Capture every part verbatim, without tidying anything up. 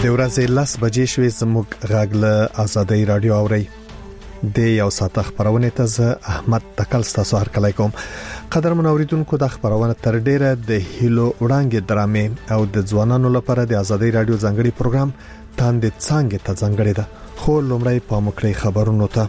د ورځې لس بجې شوې زموږ غږ له آزادۍ رادیو اوري د یو ساعت خبرونه ته زه احمد تکل ستاسو هر کله کوم. قدرمن اوریدونکو د خبرونه تر ډیره د هیلو وړاندې درامې او د ځوانانو لپاره د آزادۍ رادیو ځانګړي پروګرام تاند څنګه ته ځانګړي ده. خو لومړی په مکړی خبرونو ته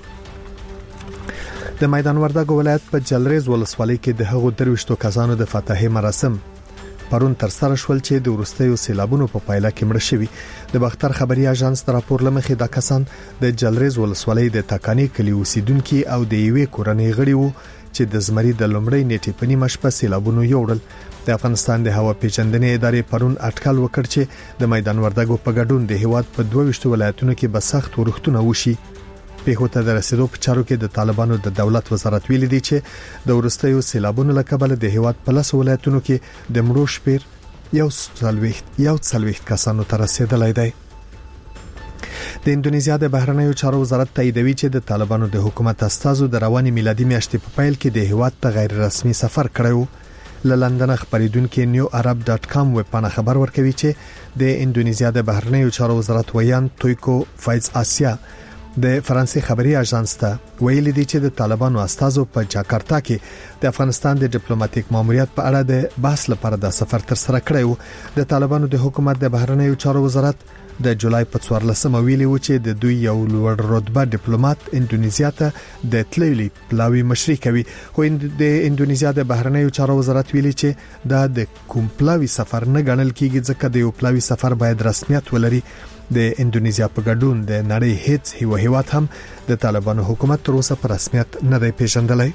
د میدان وردګ ولایت په جلریز ولسوالۍ کې د هغو درويشتو کسانو د فتحې مراسم پرون تر سره شول چې د ورستیو سیلابونو په پایله کې مړ شوي. د بختر خبري اژانس تر راپور لمخې د کسان د جلریز ولسوالۍ د تکانی کلی اوسیدونکو او د یوې کورنۍ غړي وو چې د زمري د لومړی نیټې په نیمه شپه سیلابونو یوړل. د افغانستان د هوا پیژندنې ادارې پرون اټکل وکړ چې د میدان وردګو په ګډون د هیواد په دوه ویشت ولایتونو کې به سخت ورښتونه وشي. په هوته د رسیدو په چارو کې د طالبانو د دولت وزارت ویل دي چې د ورستیو سیلابونو لکبل د هیواد په لس ولایتونو کې د مړو شمیر یو څلويخت یو څلويخت کسانو ته رسیدلی دی. د اندونیزیا د بهرنیو چارو وزارت تاییدوي چې د طالبانو د حکومت استازو د رواني میلادي میاشتې په پیل کې د هیواد ته غیر رسمي سفر کړو. ل لندن خبريدونکو نیو عرب ډاټ کام ویب پاڼه خبر ورکوي چې د اندونیزیا د بهرنیو چارو وزارت ویان تویکو فایز آسیا د فرانسې خبري اژانس ته ویلي دي چې د طالبانو استازو په جاکارتا کې د افغانستان د ډیپلوماټیک ماموریت په اړه د بحث لپاره د سفر تر سره کړی. د طالبانو د حکومت د بهرنیو چارو وزارت د جولای په څوارلسمه ویلي و چې د دوی یو لوړ رتبه ډیپلوماټ اندونیزیا ته د تللی پلاوی مشري کوي. خو د اندونیزیا د بهرنیو چارو وزارت ویلي چې دا د کوم پلاوی سفر نه ګڼل کیږي ځکه د یو پلاوی سفر باید رسمیت ولري. د اندونیزیا په ګډون د نړۍ هیڅ هیواد هیواد هم د طالبانو حکومت تر اوسه په رسمیت نه دی پیژندلی.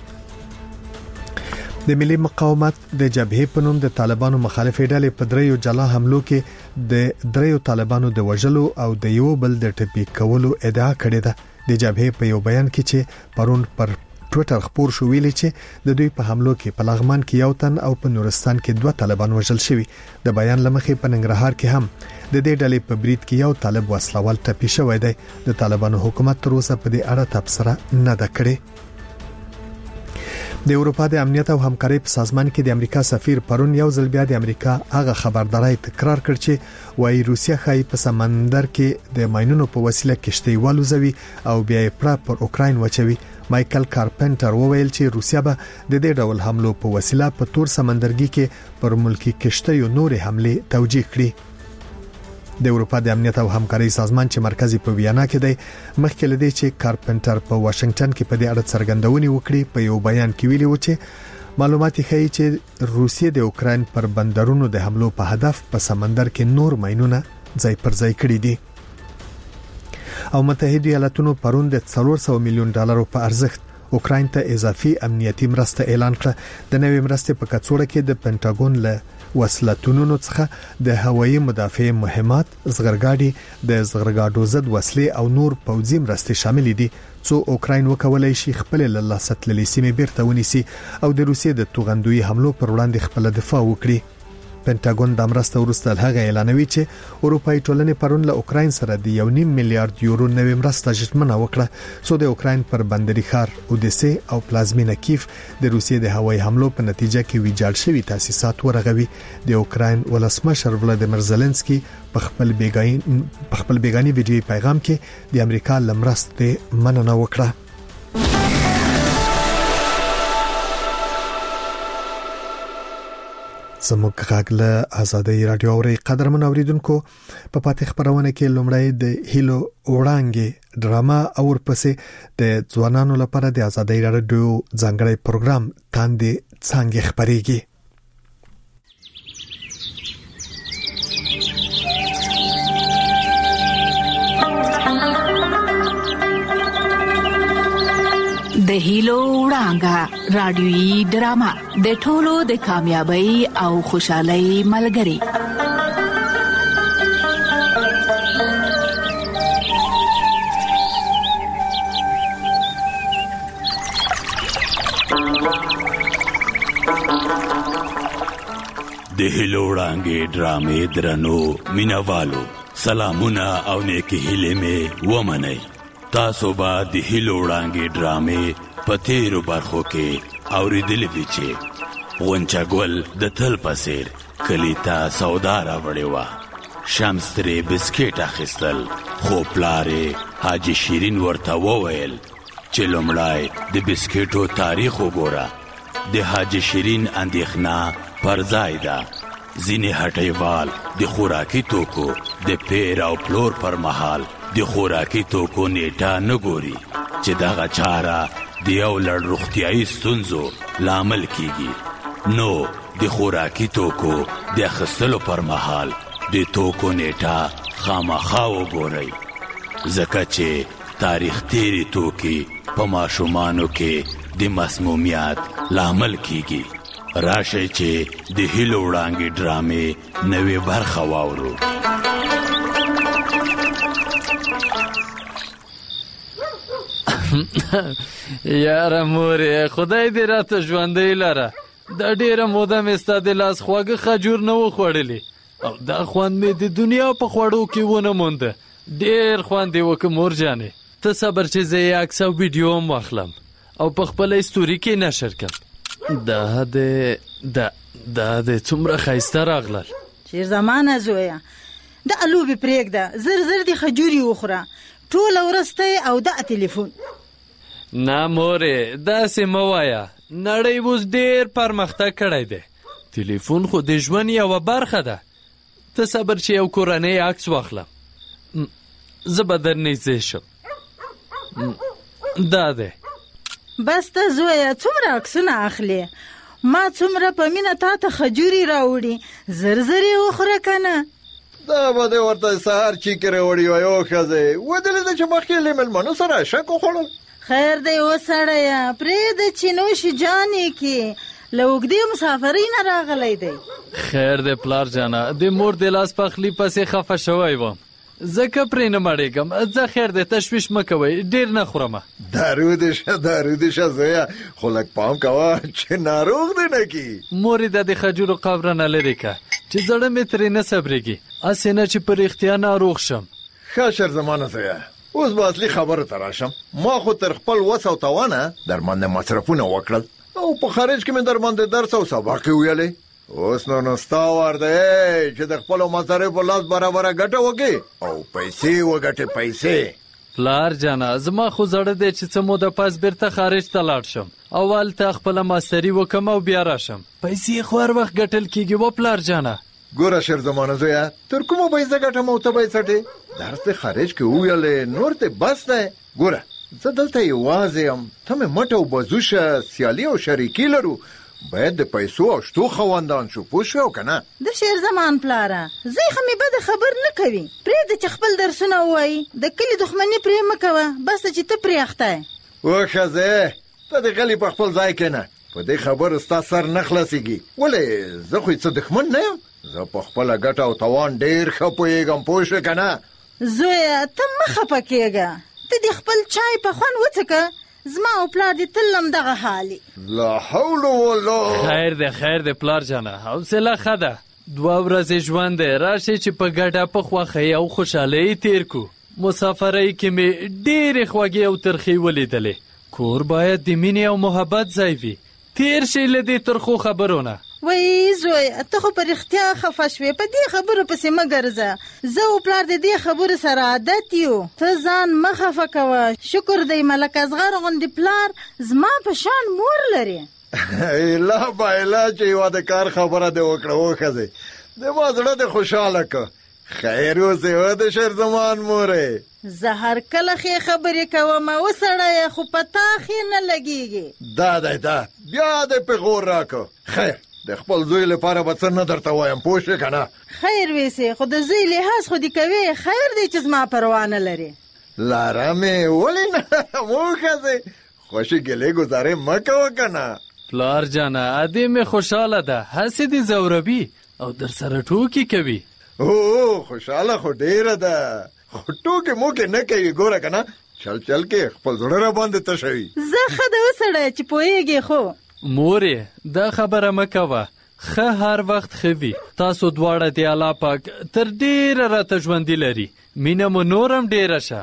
د ملي مقاومت د جبهې په نوم د طالبانو مخالفې ډلې په دریو جلا حملو کې د دریو طالبانو د وژلو او د یو بل د ټپي کولو ادعا کړې ده. د جبهې په یو بیان کې چې پرون پر ټوئیټر خبر شو ویلي چې د دوی په حملو کې په لغمان کې یو تن او په نورستان کې دوه طالبان وژل شوي. د بیان لمخې په ننګرهار کې هم د دې ډلې په بریټ کې یو طالب وسلوال ټپي شوی دی. د طالبانو حکومت تر اوسه په دې اړه تبصره نه ده کړې. د اروپا د امنیت او همکارۍ په سازمان کې د امریکا سفیر پرون یو ځل بیا د امریکا هغه خبرداري تکرار کړ چې وايي روسیا خای په سمندر کې د ماینونو په وسیله کشتۍ والوزوي او بیا یې پر پر اوکراین وچوي. مایکل کارپنټر وویل چې روسیا به د دې ډول حملو په وسیله په تور سمندرګي کې پر ملکی کشتۍ او نور حمله توجیه کړي. د اروپا د امنیت او همکارۍ سازمان چې مرکزی په ویانا کې دی مخکې لدی چې کارپنټر په واشنگټن کې په دې اړه څرګندونې وکړي. په یو بیان کې ویلي و چې معلومات ښیي چې روسیه د اوکراین پر بندرونو د حملو په هدف په سمندر کې نور ماینونه ځای پر ځای کړي دي. او متحده ایالاتونو پرون د څلور سوه میلیون ډالرو په ارزښت اوکراین ته اضافي امنیتي مرسته اعلان کړه. د نوې مرستې په کڅوړه کې د پینټاګون له وسلتونو څخه د هوایي مدافع مهمات، زغرګاډي، د زغرګاډو ضد وسلې او نور پوځي مرستې شامل دي څو اوکراین وکولای شي خپل له ستللې سیمې بیرته ونیسي او د روسیې د توغندوی حملو پر وړاندې خپل دفاع وکړي. پینټاګون د مرسته ورسته هغه اعلانوي چې اروپאי ټولنې پرون له اوکراین سره د یو نیم میلیارډ یورو نوې مرسته ژمنه وکړه څو د اوکراین پر بندري ښار اودیسه او پلازمینه کیف د روسیې د هوایي حملو په نتیجه کې ویجاړ شوي تاسیسات ورغوي. د اوکراین ولسمشر ولادیمیر زيلنسکي په خپل بیګاین په خپل بیګانی ویډیو پیغام کې د امریکا لمرسته مننه وکړه. زموږ غږ له آزادۍ رادیو اوري. قدرمن اوریدونکو په پاتې خبرونه کې لومړی د هیلو وړاندې ډراما او ورپسې د ځوانانو لپاره د آزادۍ رادیو ځانګړی پروګرام تاندې څنګه خبريږي. د هیلو وړانګه رادیوي ډراما د ټولو د کامیابی او خوشحالۍ ملګری. د هیلو وړانګې ډرامې درنو مینوالو سلامونه او نیکی هیلې مې ومنئ. تاسو به د هیلو وړانګې ډرامې په تیرو برخو کې اورېدلې دي چې غونچه ګل د تل په څېر کلي ته سودا راوړې وه شمس ترې بسکیټ اخیستل، خو پلارې حاجي شیرین ورته وویل چې لومړی د بسکیټو تاریخ وګوره. د حاجي شیرین اندېښنه پر ځای ده. ځینې هټیوال د خوراکي توکو د پیر او پلور پر مهال د خوراکي توکو نیټه نه ګوري چې دغه چاره د یو لړ روغتیایي ستونزو لامل کیږي. نو د خوراکي توکو د اخیستلو پر مهال د توکو نیټه خامخا وګورئ، ځکه چې تاریخ تیري توکي په ماشومانو کې د مسمومیت لامل کیږي. راشئ چې د هیلو وړانګې ډرامې نوې برخه واورو. یاره مورې، خدای دې راته ژوندۍ لره. دا ډېره موده مې ستا د لاس خواږه خجور نه و خوړلې، او دا خوند مې د دنیا په خوړو کې ونه مونده. ډېر خوند یې وکړه مور جانې. ته صبر چې زه یې عکس او ویډیو هم واخلم او په خپله ستوري کې نشر کړم. دا د دا دا د څومره ښایسته راغلل. شیر زمانه زویه، دا لوبې پرېږده، زر زر دې خجورې وخوره، ټوله ورځ ته او دا تلیفون. نه مورې، داسې مه وایه، نړۍ اوس ډېر پرمختګ کړی دی. تلیفون خو د ژوند یوه برخه ده. ته صبر چې یو کورنۍ عکس واخلم. زه به در نږدې شم. دا دی. بس ته زویه څومره عکسونه اخلې؟ ما څومره په مینه تا ته خجورې راوړي، زر زر یې وخوره که نه؟ دا به دې ورته سهار چیکې راوړي وای او ښځې ودلې ده چې مخکې له مېلمنو سره شک وخوړل. خیر دی وسړیه، پرېږده چې نوشي جانې کې له اوږدې مسافرۍ نه راغلی دی. خیر دی پلار جانه، د مور د لاس پخلي پسې خفه شوی وم، ځکه پرې نه مړېږم. ځه خیر دی، تشویش مه کوئ، ډېر نه خورمه. دارو دې شه دارو دې شه زویه، خو لږ پام کوه چې ناروغ دې نه کي. مورې دا د خجورو قبره نه لرې که چې زړه مې ترې نه صبرېږي، هسې نه چې په رښتیا ناروغ شم. ښه شر زمانه زویه، اوس به اصلي خبرو ته راشم. ما خو تر خپل وس او توانه در باندې مصرفونه وکړل او په خارج کې مې در باندې درس او سبق ویلې. اوس نو نو ستا وار دی چې د خپلو مصارفو لاس برابره ګټه وکړې او پیسې وګټې پیسې. پلار جانه، زما خو زړه دی چې څه موده پس بیرته خارج ته لاړ شم او هلته خپله ماستري وکم او بیا راشم. پیسې خو هر وخت ګټل کېږي و پلار جانه. ګوره شیر زمانه زویه، تر کومه پیسه ګټم او ته به یې څټې؟ درس دې خارج کې وویلې، نور دې بس دی. ګوره زه دلته یوازې یم، ته مې مټ او بازوشه سیالي او شریکي لرو، باید د پیسو او شتو خواندان شو، پوه شوې او که نه؟ د شیر زمان پلاره، زوی خو مې بده خبر نه کوي، پرېږده چې خپل درسونه ووایي، د کلي دښمني پرې مه کوه، بس چې ته پرې اخته یې. وښځې ته دې غلي په خپل ځای کښېنه، په دې خبرو ستا سر نه خلاصېږي. ولې زه خو یې څه دښمن نه یم، زه په خپله ګټه او توان ډېر ښه پوهېږم، پوه شوې که نه؟ زویه ته مه خفه کېږه، ته دې خپل چای په خوند وڅښه، زما او پلار دې تل همدغه حالي. لا حول ولا. خیر دی خیر دی پلار جانه، حوصله ښه ده. دوه ورځې ژوند دی، راشئ چې په ګډه په خوښۍ او خوشحالۍ تیر کو. مسافرۍ کې مې ډېرې خوږې او ترخې ولیدلې. کور باید د مینې او محبت ځای وي. تیر شئ له دې ترخو خبرو نه. وای زوی، ته خو په رښتیا خفه شوې، په دې خبرو پسې مه ګرځه. زه او پلار د دې خبرو سره عادت یو، ته ځان مه خفه کوه. شکر دی ملک اصغر غوندې پلار زما په شان مور لري. اله بایله چې یوه د کار خبره دې وکړه وښځې، زما زړه دې خوشحاله که. خیر اوسې و د شیر زمان مورې. زه هر کله ښې خبرې کوم وسړیه، خو په تا ښې نه لګېږي. دا دی دا بیا دې پې غور راکړه. خیر د خپل زوی لپاره به څه نه درته وایم، پوه شوې که نه؟ خیر ویسې، خو د زوی لحاظ خو دې کوې، خیر دی چې زما پروا نه لرې. لارمې ولې نه وښځې، خوشي ګلې ګزارې مه کوه که نه؟ پلار جانه، ادې مې خوشحاله ده، هسې دې ځوروي او در سره ټوکې کوي. او خوشحاله خو ډېره ده، خو ټوکې موکې نه کوي. ګوره که نه چل چل کې خپل زړه را باندې تشوي. زه ښه ده وسړی چې پوهېږې. خو مورې دا خبره مه کوه، ښه هر وخت ښه وي. تاسو دواړه د الله پاک تر ډېره راته ژوندي لري، مینه مو نورم ډېره شه.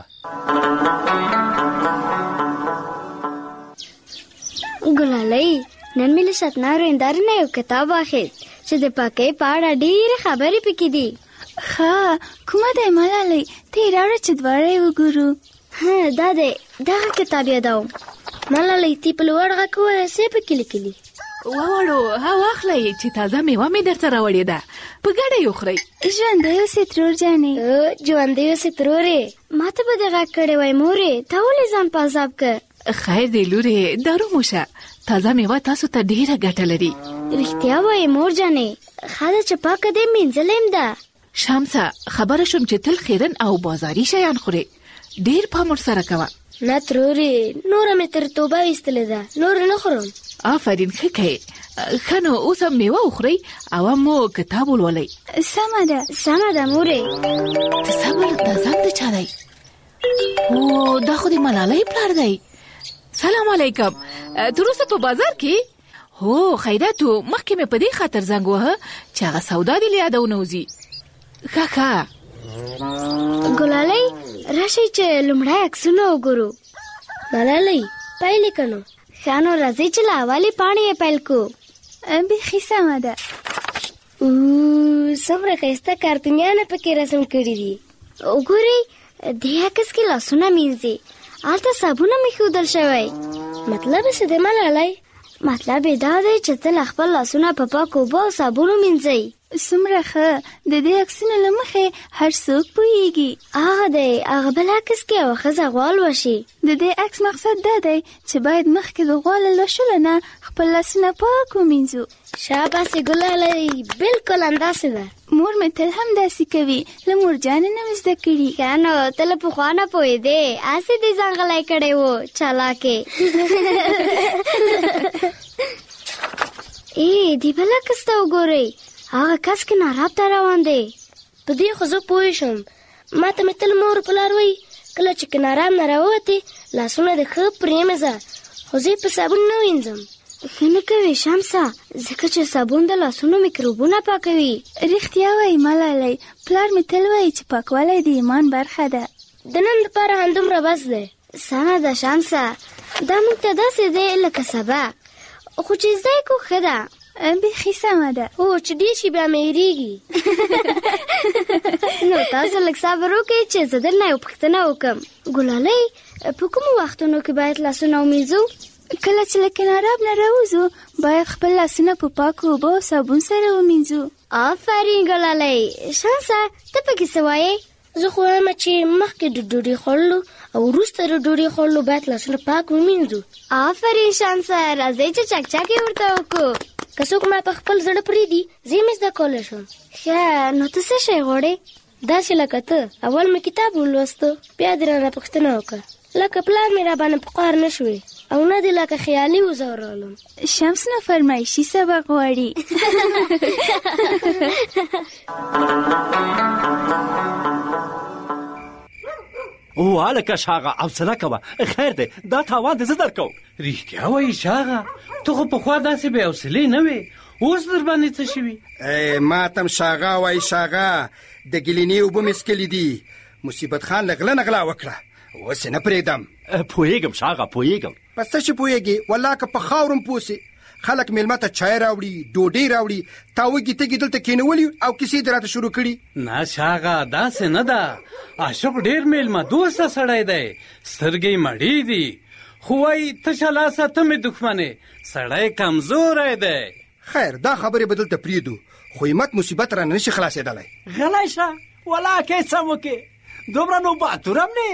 ګلالۍ، نن مې له شتنارو هندارې نه یو کتاب واخیست چې د پاکۍ په اړه ډېرې خبرې پکې دي. ښه کومه دی ملالۍ ته یې راوړه چې دواړه یې وګورو. ها دا دی دغه کتاب یادوم. ملالۍ تی په لوړ غږ ووایه څه پکې لیکلي؟ ووړو ها واخلئ چې تازه میوه مې درته راوړې ده په ګډه یې وخورئ. ژوندی اوسې ترور جانې. ژوندی اوسې ترورې ما ته به دې غږ کړی وای مورې تا ولې ځان په عذاب که؟ خیر دی لورې دارو موشه تازه میوه تاسو ته ډېره ګټه لري. رښتیا وایې مور جانې ښه ده چې پاکه دې مینځلې م ده. شمسه خبره شوم چې تل خیرن او بازاري شیان خورې ډېر پام ورسره کوه. نه ترورې نوره مې تر توبه ویستلې ده نور نه خورم. آفرین ښه کوې. ښه نو اوس هم میوه وخورئ او مو کتاب ولولئ. سمه ده سمه ده مورې. د صبر دا ځان د چا دی؟ او دا خو د ملالۍ پلار دی. سلام علیکم. تر اوسه په بازار کې؟ هو خیراتو مخکې مې په دې خاطر زنګ وهه چې هغه سودا دې له یاده ونوځي. ښه ښه ګلالۍ راشئ چې لومړی عکسونه وګورو. ملالۍ پیل یې که نو؟ ښه نو راځئ چې له اولې پاڼې یې پیل کړو. بیخي سمه ده. څومره ښایسته کارتونیانه پکې رسم کړي دي. وګورئ دې عکس کې لاسونه مینځي هلته صابون هم ایښودل شوی. مطلب یې څه دی ملالۍ؟ مطلب یې دا دی چې تل خپل لاسونه په پاکو اوبو او صابون ومینځئ. څومره ښه د دې عکسونو له مخې هر څوک پوهیږي. هغه دی هغه بل عکس کې یوه ښځه غوا لوشي. د دې عکس مقصد دا دی چې باید مخکې د غوا له لوشلو نه خپل لاسونه پاک ومینځو. شاباسې ګلالۍ بلکل همداسې ده. مور مې تل هم داسې کوي له مورجانې نه مې زده کړي. ښه نو ته له پخوا نه پوهېدې هسې دې ځان غلی کړی و چالاکې. ای دې بل عکس ته وګورئ هغه کس کې ناراب ته روان دی. په دې خو زه پوه شم. ما ته مې تل مور پلار وایي کله چې کنارام نه راووتې لاسونه دې ښه پرېمځه خو زه یې په صابون نه وینځم. ښه نه کوې شمسه ځکه چې صابون د لاسونو میکروبونه پاکوي. رښتیا وایي ملالۍ پلار مې تل وایي چې پاکوالی د ایمان برخه ده. د نن لپاره همدومره بس دی. سمه ده شمسه دا موږ ته داسې دی لکه سبق خو چې زده یې کو ښه ده. بیخي سمه ده. هو چې ډېر شي بیا مې هېرېږي. نو تاسو لږ صبر وکړئ چې زه درنه یو پوښتنه وکړم. ګلالۍ په کومو وختونو کې باید لاسونه ومینځو؟ کله چې له کناراب نه راوځو باید خپل لاسونه په پاکو اوبو او صابون سره ومینځو. آفرین ګلالۍ. شمسه ته پکې څه وایې؟ زه خو وایم چې مخکې د ډوډۍ خوړلو او وروسته د ډوډۍ خوړلو باید لاسونه پاک ومینځو. آفرین شمسه راځئ چې چکچک یې ورته وکړو. که څوک ما په خپل زړه پرېږدي زه یې زده کولی شم. ښه نو ته څه شی غواړې؟ داسې لکه ته اول مې کتاب ولوسته بیا دې رانه پوښتنه وکړه لکه پلار مې را باندې په قهر نه شوې او نه دې لکه خیالي وځورولم. شمس نو فرمایشي سبق غواړي. او هلکه شاغه حوصله کوه خیر دی دا تاوان دې زه درکوم. رښتیا وایي شاغه ته خو پخوا داسې بې حوصلې نه وې اوس در باندې څه شوي؟ ما تم شاغه وایي شاغه د ګلینې اوبه مې څکلي دي. مصیبت خان له غله نه غلا وکړه اوس یې نه پرېږدم. پوهېږم شاغه پوهېږم. په څه شي پوهېږې؟ والله که په خاورم پوه سې خلک میلمه ته چای راوړي ډوډۍ راوړي تا وږي تږي دلته کېنولي او کیسې دې راته شروع کړي. نه شاغه داسې نه ده. عاشق ډېر میلمه دوسته سړی دی سترګې مړې دي خو وایي تشه لاسه ته مې دښمنې سړی کمزوری دی. خیر دا خبرې به دلته پرېږدو خو همت مصیبت رانه نشي خلاصېدلی. غلی شه ولاکې سم وکې دومره نو باتورم نه.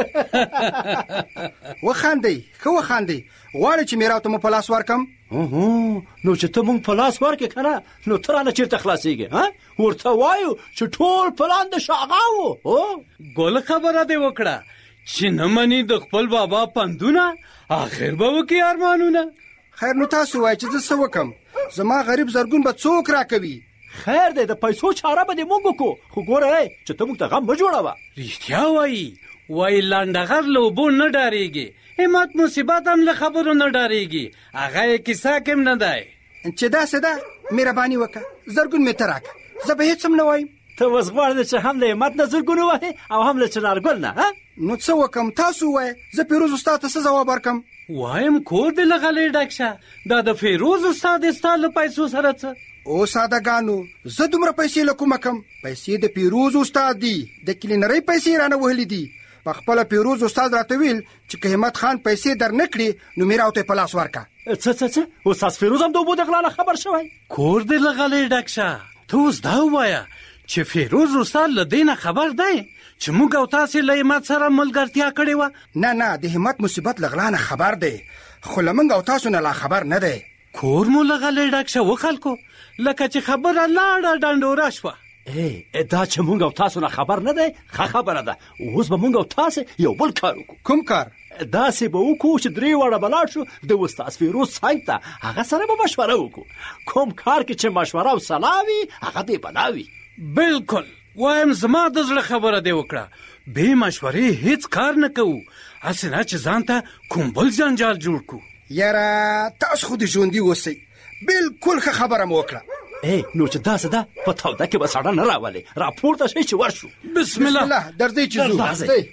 وخاندئ ښه وخاندئ. غواړئ چې میراو ته مو په لاس ورکم؟ نو چې ته مونږ په لاس ورکې که نه نو ته رانه چېرته خلاصېږې؟ ورته وایو چې ټول پلان د شاغه و. ګل خبره دې وکړه چې نه مني د خپل بابا پندونه آخر به وکړي ارمانونه. خیر نو تاسو وایئ چې زه څه وکړم؟ زما غریب زرګون به څوک راکوي؟ خیر دی د پیسو چاره به دې موږ وکړو خو ګوره چې ته موږ ته غم مه جوړوه. رښتیا وایي وایي لنډغر له اوبو نه ډارېږي همت مصیبت هم له خبرو نه ډارېږي هغه یې کیسه کې هم نه دی. چې داسې ده مهرباني وکړه زرګون مې ته راکړه زه به هېڅ هم نه وایم. ته ته اوس غواړې چې هم له همت نه زرګونه وهې او هم له چنارګل نه ها؟ نو څه وکم تاسو وایه زه پیروز استاد ته څه ځواب ورکم؟ وایم کور دې له غلې ډک شه دا د فیروز استاد ستا له پیسو سره څه؟ او سادهګانو زه دومره پیسې له کومه کم؟ پیسې د پیروز استاد دي د کلینرۍ پیسې رانه وهلې دي. په خپله پیروز استاد راته ویل چې که همت خان پیسې در نه کړي نو میراو ته یې په لاس ورکه. څه څه څه استاد فیروز هم د اوبو د غلا نه خبر شوی؟ کور دې له غلې ډک شه ته اوس دا ووایه چې فیروز استاد له دې نه خبر دی چې موږ او تاسې له همت سره ملګرتیا کړې وه؟ نه نه د همت مصیبت له غلا نه خبر دی خو له موږ او تاسو نه لا خبر نه دی. کور مو له غلې ډک شه و خلکو لکه چې خبره لاړه ډنډوره شوه. ای دا چې مونږ او تاسو نه خبر نه دی ښه خبره ده. اوس به مونږ او تاسې یو بل کار وکړو. کوم کار؟ داسې به وکړو چې درې واړه به لاړ شو د استاد فیروز صاحب ته هغه سره به مشوره وکړو. کوم کار کې چې مشوره او صلاح وي هغه بې بنا وي. بالکل وایم زما د زړه خبره دې وکړه. بې مشورې هیڅ کار نه کوو هسې نه چې ځان ته کوم بل جنجال جوړ کړو. یاره تاسو خو د ژوندي اوسئ بالکل ښه خبره مو وکړه. ای نو چې داسې ده په توده کې به ساړه نه راولې راپورته شئ چې ورشو. بسم الله درځئ چې ځو.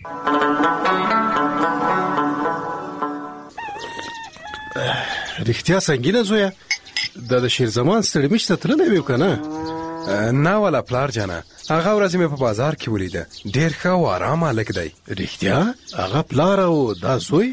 رښتیا سنګینه زویه دا د شیرزمان ستړي مشته تللی وي که نه؟ نه والا پلار جانه هغه ورځ مې په بازار کې ولیده ډېر ښه او ارام هلک دی. رښتیا هغه پلار او دا زوی؟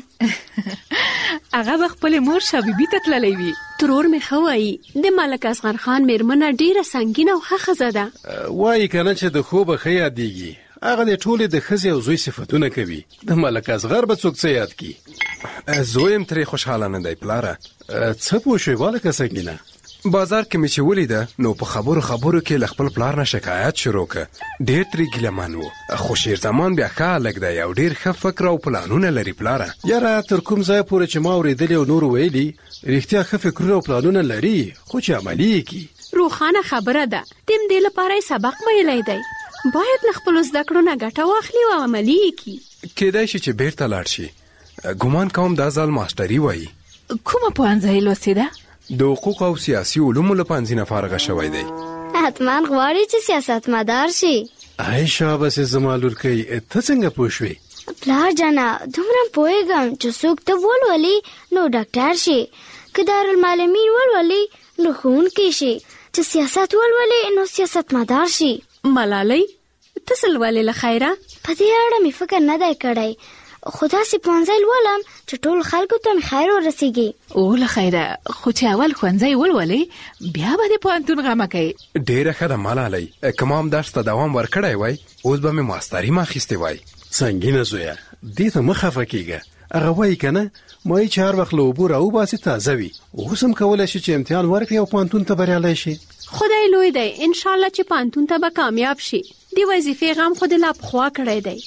هغه به خپلې مور شابیبي ته تللی وي. ترور مې ښه وایي د ملک اصغر خان مېرمنه ډېره سنګینه او ښه ښځه ده. وایي که نه چې د خوبه ښه یادېږي هغه د ټولې د ښځې او زوی صفتونه کوي. د ملک اصغر به څوک څه یاد کي؟ زوی هم ترې خوشحاله نه دی پلاره. څه پوه شوې والکه سنګینه؟ بازار کې مې چې ولیده نو په خبرو خبرو کې له خپل پلار نه شکایت شروع که ډېر ترې ګیلهمن و. خو شیرزمان بیا ښه هلک دی او ډېر ښه فکر او پلانونه لري پلاره. یاره تر کوم ځای پورې چې ما اورېدلي او نورو ویلي رښتیا ښه فکرونه او پلانونه لري خو چې عملي یې کي. روښانه خبره ده د همدې لپاره یې سبق ویلی دی باید له خپلو زده کړو نه ګټه واخلي او عملي یې کي. کیدای شي چې بیرته لاړ شي. ګمان کوم دا ځل ماسټري وایي. کومه پوهنځۍ لوستې ده؟ د حقوق او سیاسي علومو له پوهنځي نه فارغه شوی دی. حتما غواړي چې سیاستمدار شي. ای شاباسې زما لورکۍ ته څنګه پوه شوې؟ پلار جانه دومره پوهېږم چې څوک ته ولولي نو ډاکټر شي که دارالمعلمین ولولي نو ښوونکی شي چې سیاست ولولي نو سیاستمدار شي. ملالۍ ته څه لولې له خیره؟ په دې اړه مې فکر نه دی کړی خو داسې پوهنځی لولم چې ټول خلکو ته مې خیر ورسیږي. او له خیره خو چې اول ښوونځی ولولې بیا به د پوهنتون غمه کوې. ډېره ښه ده ملالۍ که ما هم درس ته دوام ورکړی وای اوس به مې ماستري ما اخیستې وای. سنګینه زویه دې ته مه خفه کېږه. هغه وایي که نه مایي چې هر وخت له اوبو راوباسې تازه وي. اوس هم کولی شي چې امتحان ورکړي او پوهنتون ته بریالی شي. خدای لوی دی انشاءالله چې پوهنتون ته به کامیاب شي. د وظیفې غم خو د لا پخوا کړی دی.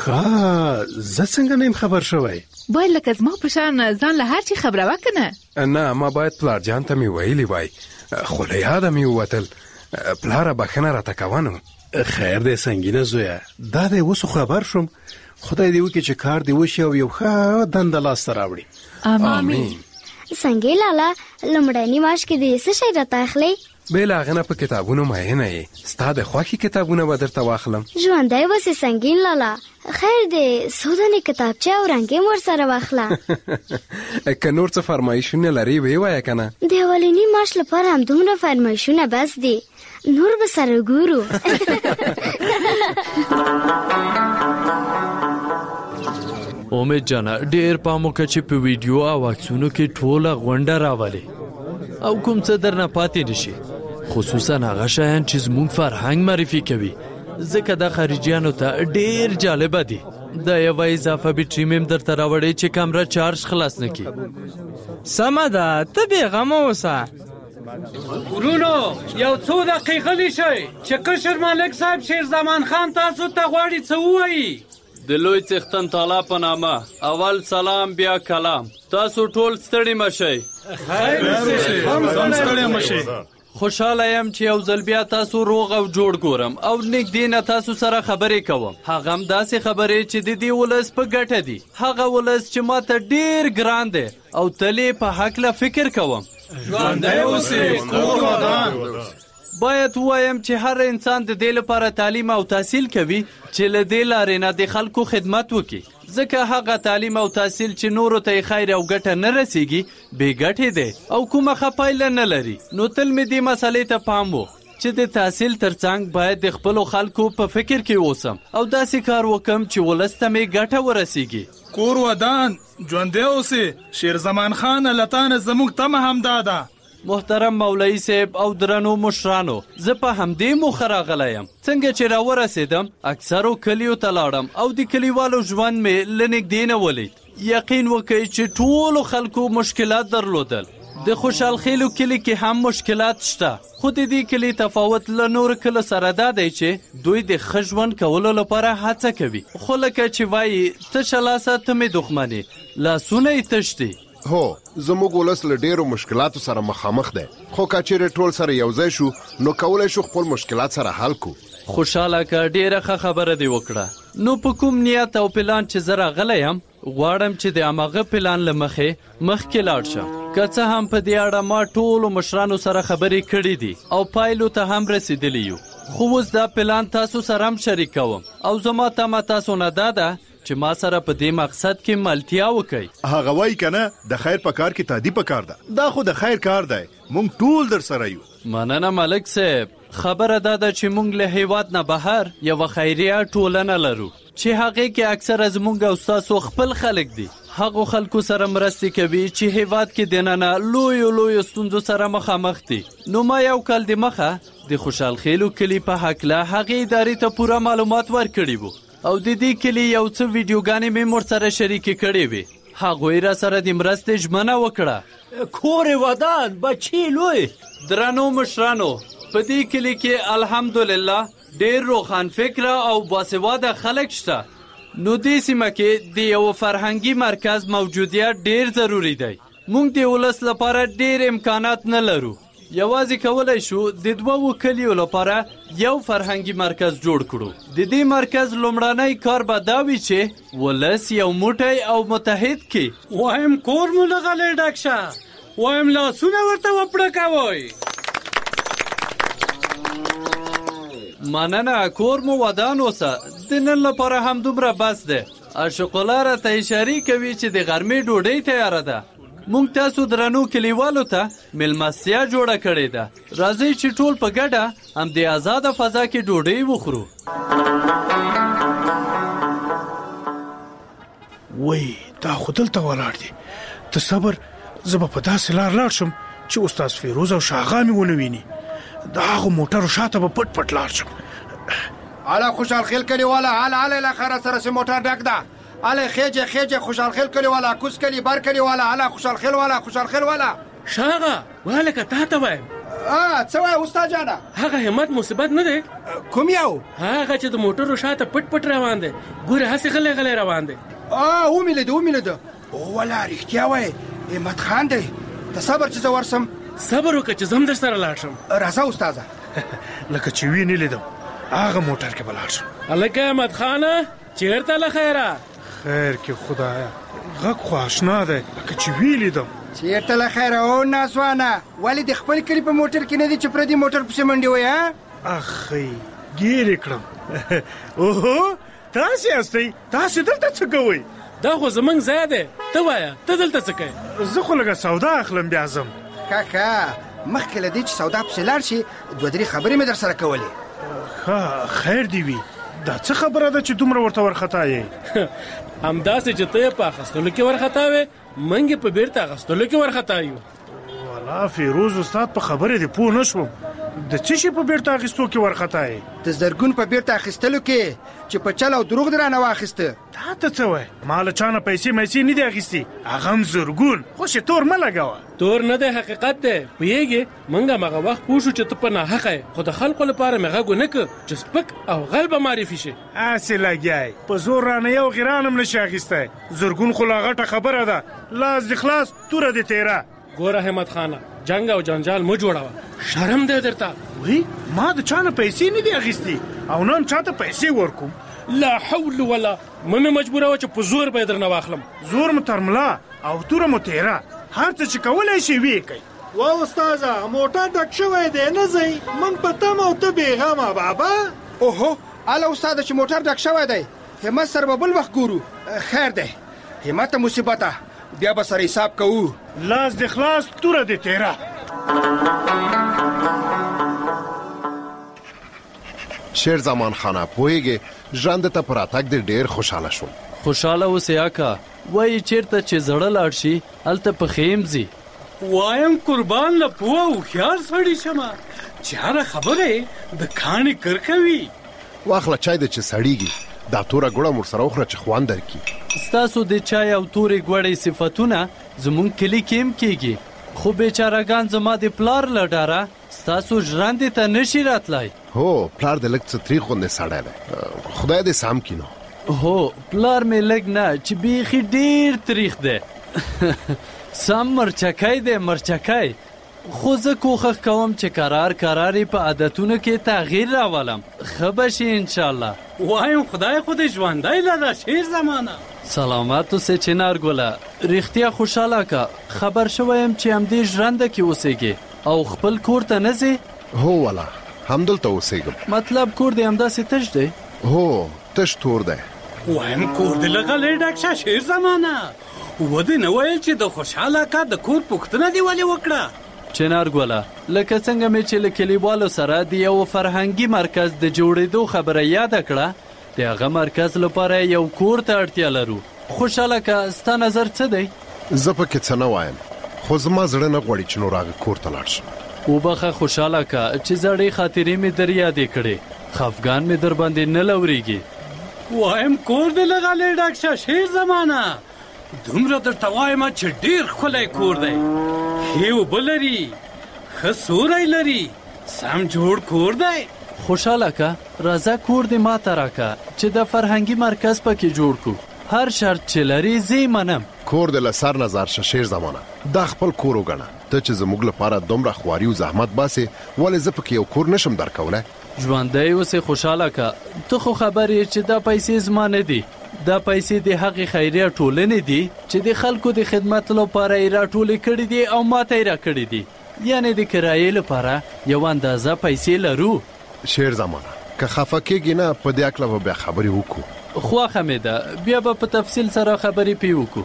ښه زه څنګه نه یم خبر شوی؟ باید لکه زما په شان ځان له هر چي خبره وکنه. نه ما باید پلار جان ته مې ویلي وای خو له یاده مې ووتل. پلاره بخښنه راته کوه نو. خیر دی سنګینه زویه دا دی اوس خبر شوم. خدای دې وکړي چې کار دې وشي او یو ښه دنده لاسته راوړي. آمین. څنګه لالا لومړني معاش کې دې څه شی راته اخلي؟ بل هغه نه په کتابونو ماهینه یې ستا د خوښې کتابونه به درته واخلم. ژوندی اوسې سنګین لالا. خیر دی څو دانې کتابچه او رنګې م ورسره واخله. که نور څه فرمایشونه لري ویې وایه که نه. د اولني معاش لپاره همدومره فرمایشونه بس دي نور به سره ګورو. امید جانه ډېر پام وکړه چې په ویډیو او عکسونو کې ټوله غونډه راولې او کوم څه درنه پاتې نشي خصوصا هغه شیان چې زموږ فرهنګ معرفي کوي ځکه دا خارجیانو ته ډېر جالبه دي. دا یوه اضافه بیټري مې هم درته راوړی چې کمره چارج خلاص نه کړي. سمه ده ته بېغمه اوسه. ورونو یو څو دقیقې غلي شئ چې کشر ملک صاحب شیرزمان خان تاسو ته غواړي څه ووایي. د لوی څښتن تعالی په نامه اول سلام بیا کلام. تاسو ټول ستړي مه شئ. خوشحاله یم چې یو ځل بیا تاسو روغ او جوړ ګورم او نږدې نه تاسو سره خبرې کوم. هغه هم داسې خبرې چې د دې ولس په ګټه دي. هغه ولس چې ما ته ډېر ګران دی او تل یې په هکله فکر کوم. ژوندی اوسې کور ودان. باید وایم چې هر انسان د دې لپاره تعلیم او تحصیل کوي چې له دې لارې نه د خلکو خدمت وکړي، ځکه هغه تعلیم او تحصیل چې نورو ته خیر او ګټه نه رسیږي بې ګټې دی او کومه ښه پایله نه لري. نو تل مې دې مسئلې ته پام و چې د تحصیل ترڅنګ باید د خپلو خلکو په فکر کې اوسم او داسې کار وکم چې ولس ته مې ګټه ورسیږي. کور ودان ژوندی اوسې. شیر زمان خان لتانه زموږ تمه همدا ده. محترم مولوي صاحب او درنو مشرانو، زه په همدې موخه راغلی یم. څنګه چې راورسېدم اکثرو کلیو ته لاړم او د کلیوالو ژوند مې له نږدې نه ولید. یقین وکئ چې ټولو خلکو مشکلات درلودل. د خوشحال خیلو کلی کې هم مشکلات شته، خو د دې کلی تفاوت له نورو کلو سره دا دی چې دوی د ښه ژوند کولو لپاره هڅه کوي. خو لکه چې وایي تشه لاسه ته مې دښمنې، لاسونه یې تش دي. هو زموږ ولس له ډیرو مشکلاتو سره مخامخ دی، خو که چیرې ټول سره یوځای شو نو کولی شو خپل مشکلات سره حل کو. خوشحاله که ډیره ښه خبره دی وکړه. نو په کوم نیت او پلان چې زه راغلی یم غواړم چې د هماغه پلان له مخې مخکې لاړ شم. که څه هم په دې اړه ما ټولو مشرانو سره خبرې کړې دي او پایلو ته هم رسیدلی یو، خو اوس دا پلان تاسو سره هم شریک کوم او زما تمه تاسو نه دا ده چې ما سره په دې مقصد کې ملتیا وکړي. هغه وایي که نه د خیر په کار کې تادی په کار ده. دا خو د خیر کار دی، موږ ټول در سره یو. مننه ملک صاحب. خبره دا ده چې موږ له هیواد نه بهر یوه خیریه ټولنه لرو چې هغې کې اکثره زموږ او ستاسو خپل خلک دي. هغو خلکو سره مرستې کوي چې هیواد کې دننه لویو لویو ستونزو سره مخامخ دي. نو ما یو کال د مخه د خوشحال خیلو کلي په هکله هغې ادارې ته پوره معلومات ورکړي وو او د دې کلي یو څه ویډیوګانې مې ورسره شریکې کړې وې. هغوی را سره د مرستې ژمنه وکړه. کور ودان بچي لوی. درنو مشرانو، په دې کلي کې الحمدلله ډېر روښان فکره او باسواده خلک شته. نو دې سیمه کې د یو فرهنګي مرکز موجودیت ډېر ضروري دی. موږ د ولس لپاره ډېر امکانات نه لرو. یوازې کولی شو د دوو کلیو لپاره یو فرهنګي مرکز جوړ کړو. د دې مرکز لومړنی کار به دا وي چې ولس یو موټی او متحد کړي. وایم کور مو لغلی ډک شه، وایم لاسونه ورته وپړکوئ. مننه، کور مو ودان اوسه. د نن لپاره هم دومره بس دی. اشقلا راته اشارې کوي چې د غرمې ډوډۍ تیاره ده. مونږ تاسو درنو کلیوالو ته مېلمستیا جوړه کړې ده. راځئ چې ټول په ګډه هم د آزاده فضا کې ډوډۍ وخورو. وای دا خو دلته ولاړ دي. ته صبر، زه به په داسې لار لاړ شم چې استاد فیروز او شاغا مې ونه ویني. د هغو موټرو شاته به پټ پټ لاړ شم. اله خوشحال خیل کلیواله، هله هله له خیره سره سې موټر ډک ده. اله خېجه خېجه خوشحال خیل کلیواله، کوس کلی بر کلیواله، اله خوشحال خیل والا، خوشحال خیل والا. شاغا والکه تا ته وایم. ا څه وای استاد جانا؟ هغه همت مصیبت نه دی. کوم یو؟ هغه چې د موټرو شاته پټ پټ روان دی. ګوره هسې غلی غلی روان دی. ا ومې لیده ومې لیده. ولا رښتیا وای همت خان دی. ته صبر چې زه ورسم. صبر وکړه چې زه هم در سره لاړ شم. راځه استاده. لکه چې وینې لیدم هغه موټر کې به لاړ شم. هلکه احمد خانه چېرته له خیره؟ خیر کې خدایا غږ خو اشنا دی لکه چې وی لیدم. چېرته له خیره او ناسوانه، ولې د خپل کلي په موټر کې نه دی چې پردي موټر پسې منډې وایي؟ ها اخی ګیر یې کړم. اوهو تاسې یاستئ، تاسې دلته څه کوئ؟ دا خو زموږ ځای دی. ته وایه ته دلته څه کوې؟ زه خو لږه سودا اخلم بیا ځم. ښه ښه، مخکې له دې چې سودا پسې لاړ شي دوه درې خبرې مې در سره کولې. ښه خیر دی وي. دا څه خبره ده چې دومره ورته ورخطا یې؟ همداسې چې ته یې په اخیستلو کې ورخطا وې، موږ یې په بیرته اخیستلو کې ورخطا یو. والا فیروز استاد په خبرې دې پوه نه شوم. د څه شي په بیرته اخیستو کې ورخطا یې؟ د زرګون په بیرته اخیستلو کې چې په چل او دروغ درانه واخیسته. تا ته څه وای؟ ما له چا نه پیسې میسې نه دي اخیستې، هغه هم زرګون. خو چې تور مه لګوه. تور نه دی، حقیقت دی. پوهېږې موږ هماغه وخت پوه شو چې ته په ناحقه یې، خو د خلکو لپاره مې غږ ونه کړ چې سپک او غل به معرفي شي. هسې لګیا په زور رانه یو غیران هم نشي اخیستی. زرګون خو لا غټه خبره ده. لاس دې خلاص توره دې تیره. ګوره همت خانه، جنگ او جنجال مو جوړوه، شرم دی درته. وی ما د چا نه پیسې نه دي اخیستې او نه هم چاته پیسې ورکوم. لا حول ولا، مه مې مجبوروه چې په زور به یې درنه واخلم. زور مو تر ملا او توره مو تیره، هر څه چې کولی شي ویې کوئ. وا استاده موټر ډک شوی دی نه ځي من پته مو ته بیغمه بابا. اوهو اله استاده چې موټر ډک شوی دی همت سره به بل وخت ګورو. خیر دی همت مصیبته بیا به سره حساب کوو. لاس د خلاص توره دی تیرا. شیر زمان خانه پوهیږي ژوند ته پر اتاک دی ډیر خوشاله شوم. خوشاله اوسې آکا وایي چیرته چې زړه لاړ شي هلته په خیم ځي. وایم قربان له پوه هوښیار سړی شمه چې هره خبره د کاڼي کر کوي. واخله چای د چې سړیږي دا توره ګوړه مور سره وخوره چې خوند درکړي. ستاسو د چای او تورې ګوړې صفتونه زمونږ کلي کې هم کېږي خو بیچارهګان زما د پلار له ډاره ستاسو ژرندې ته نشي راتلی. هو پلار د لږ څه تریخ غوندې سړی دی خدای دې سم کړي نو. هو پلار مې لږ نه چې بیخي ډیر تریخ دی سم مرچکی دی مرچکی. خو زه کوښښ کوم چې قرار قرارې په عادتونو کې تغییر راولم. ښه به شي انشاءالله. وایم خدای خو دې ژوندی لره شیر زمانه. سلامت اوسې چنار ګله رښتیا خوشحاله که خبر شوی یم چې همدې ژرنده کې اوسېږې او خپل کور ته نه ځې. هو والا همدلته اوسېږم. مطلب کور دې همداسې تش دی؟ هو تش تور دی. وایم کور دې له غلې ډک شه شیر زمانه. ودې نه ویل چې د خوشحاله کا د کور پوښتنه دې ولې وکړه؟ چنار ګله لکه څنګه مې چې له کلیوالو سره د یو فرهنګي مرکز د جوړېدو خبره یاده کړه د هغه مرکز لپاره یو کور ته اړتیا لرو. خوشحاله که ستا نظر څه دی؟ زه پکې څه نه وایم خو زما زړه نه غواړي چې نور هغه کور ته لاړ شم. وبخه خوشحاله که چې زړې خاطرې مې در یادې کړې خفګان مې در باندې نه لورېږي. وایم کور دې له غلې ډک شه شیر زمانه. دومره درته وایم چې ډېر ښکلی کور دی ښې اوبه لري ښه سوری لري سم جوړ کور دی. خوشحاله که راځه کور دې ما ته راکه چې د فرهنګي مرکز پکې جوړ کړو. هر شرط چې لري زه منم. کور دې له سر نظر شه شیر زمانه. دا خپل کور وګڼه ته چې زموږ لپاره دومره خواري او زحمت باسې ولې زه پکې یو کور نشم درکولی. ژوندی اوسې خوشحاله که ته خو خبر یې چې دا پیسې زما نه دي. دا پیسې د هغې خیریه ټولنې دي چې د خلکو د خدمت لپاره یې راټولې کړي دي او ما ته یې راکړي دي. یعنې د کرایې لپاره یو اندازه پیسې لرو. شیر زمانه که خفه کېږي نه په دې هکله به بیا خبرې وکړو. خوښه مې ده بیا به په تفصیل سره خبرې پې وکړو.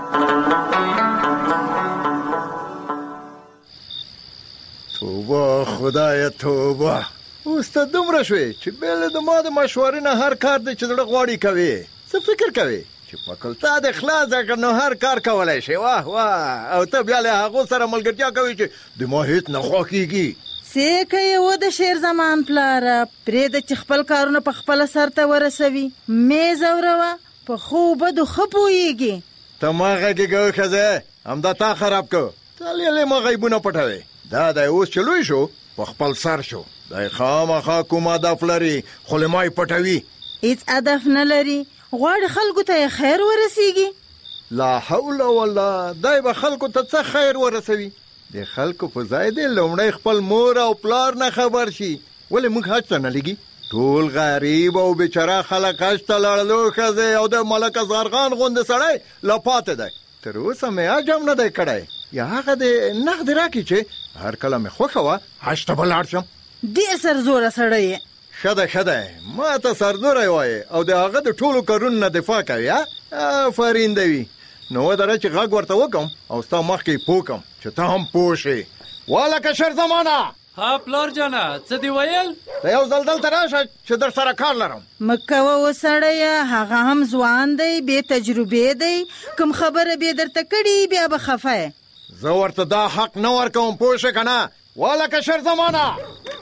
توبه خدایه توبه اوس ته دومره شوې چې بېله د ما د مشورې نه هر کار دی چې زړه غواړي کوې. څه فکر کوې چې فکلتا د خلاص کړ نو هر کار کولی شي. واه واه او ته بیا له هغو سره ملګرتیا کوې چې د ما هېڅ نه خوښېږي. څه کوې و د شیر زمان پلاره پرېږده چې خپل کارونه په خپله سرته ورسوي. مې ځوروه په ښو بدو ښه پوهېږي. ته ما غږېږه ښځې همدا تا خراب کړ. ته لیلې ما غیبونه پټوې. دا دی اوس چې لوی شو په خپل سر شو دی خامخا کوم هدف لري خو له ما یې پټوي. هېڅ هدف نه لري غواړي خلکو ته یې خیر ورسیږي. لا حول ولا دی به خلکو ته څه خیر ورسوي؟ د خلکو په ځای دی لومړی خپل مور او پلار نه خبر شي. ولې موږ حج ته نه لګي؟ ټول غریب او بیچاره خلک حج ته لاړلو ښځې او د ملک اظهرخان غوندې سړی لا پاتې دی. تر اوسه مې حج هم نه دی کړی. یا هغه د نغد راکړي چې هر کله مې خوښه وه حج ته به لاړ شم. ډېر سرزوره سړی یې. ښه ده ښه ده ما ته سرزوری وایې او د هغه د ټولو کارونو نه دفاع کوي. آفرین دی وي. نو ودره چې غږ ورته وکم او ستا مخکې پوه کم چې ته هم پوه شې. والکه شیر زمانه. ها پلار جانه څه دې ویل؟ ته یو ځل دلته راشه چې در سره کار لرم. مه کوه و سړیه هغه هم ځوان دی بې تجربې دی. کوم خبره بې درته کړي بیا به خفه یې. زه ورته دا حق نه ورکوم پوه شې که نه. والکه شیر زمانه.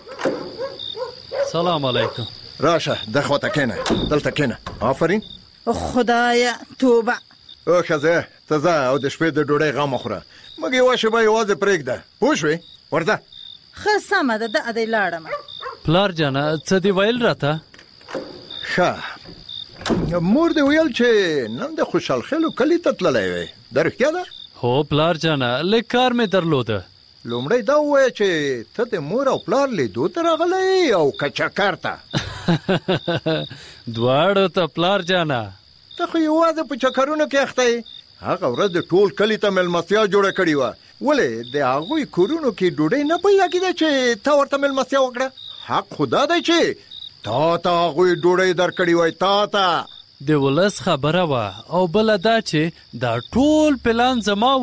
سلام علیکم. راشه د خواته کېنه دلته کېنه. آفرین. خدایه توبه. او ښځه ته ځه او د شپې د ډوډۍ غم وخوره. موږ یوه شېبه یوازې پرېږده پوه شوې. ورځه. ښه سمه ده ده دی لاړم. پلار جانه څه دې ویل راته؟ ښه مور دې ویل چې نن د خوشحال خیلو کلي ته تللی وې. دا رښتیا ده؟ هو پلار جانه لږ کار مې درلوده. لومړی دا ووایه چې ته د مور او پلار لیدو ته راغلی او که چکر ته؟ دواړو ته پلار جانه. ته خو یوازې په چکرونو کې اخته یې. هغه ورځ د ټول کلي ته مېلمستیا جوړه کړې وه ولې د هغوی کورونو کې ډوډۍ نه پیدا کېده چې تا ورته مېلمستیا وکړه؟ حق خدا دی چې تا ته هغوی ډوډۍ درکړې وای. تا ته د ولس خبره وه او بله دا چې دا ټول پلان زما